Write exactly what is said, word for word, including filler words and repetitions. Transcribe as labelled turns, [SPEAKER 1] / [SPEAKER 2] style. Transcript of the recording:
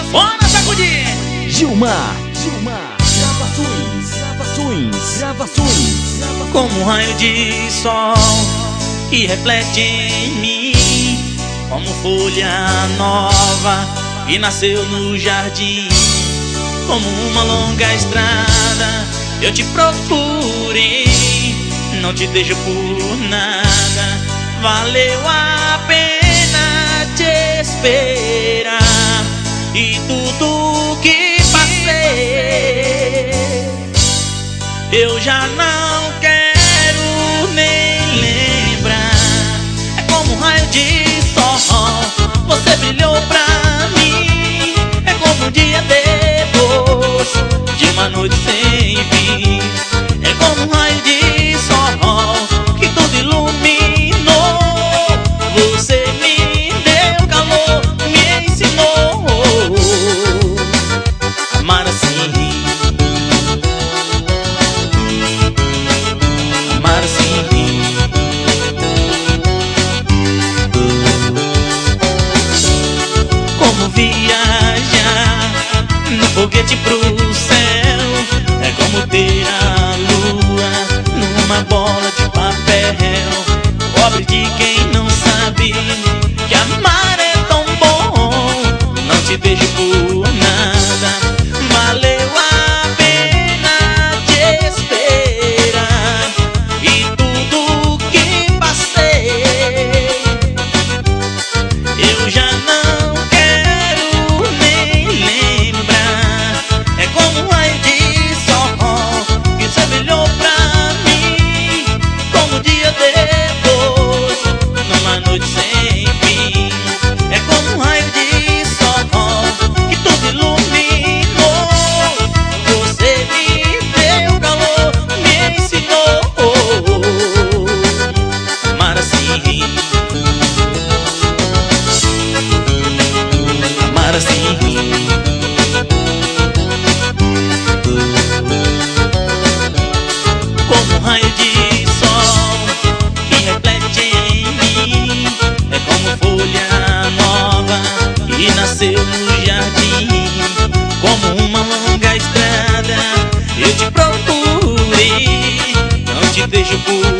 [SPEAKER 1] Bora sacudir!
[SPEAKER 2] Gilmar, Gilmar, gravações, gravações, gravações, gravações.
[SPEAKER 1] Como um raio de sol que reflete em mim, como folha nova que nasceu no jardim, como uma longa estrada eu te procurei, não te deixo por nada, valeu a pena te esperar. E tudo que passei eu já não quero nem lembrar. É como um raio de sol, você brilhou pra mim. É como um dia depois de uma noite sem fim. É como um raio de sol que tudo iluminou. Você me deu calor, me ensinou a amar assim, amar assim. Como viajar no foguete pro céu, é como ter a lua numa bola de papel. Pobre de quem não sabe que amar é tão bom, não te vejo por nada, valeu a pena te esperar. E tudo que passei eu já não quero nem lembrar. É como um raio de sol que você brilhou pra mim, como um dia depois numa noite sem fim. É como um raio de sol que tudo iluminou. Você me deu calor, me ensinou a amar assim, amar assim. Como um raio de sol que reflete em mim, é como folha nova que nasceu no jardim, como uma longa estrada eu te procurei, não te deixo por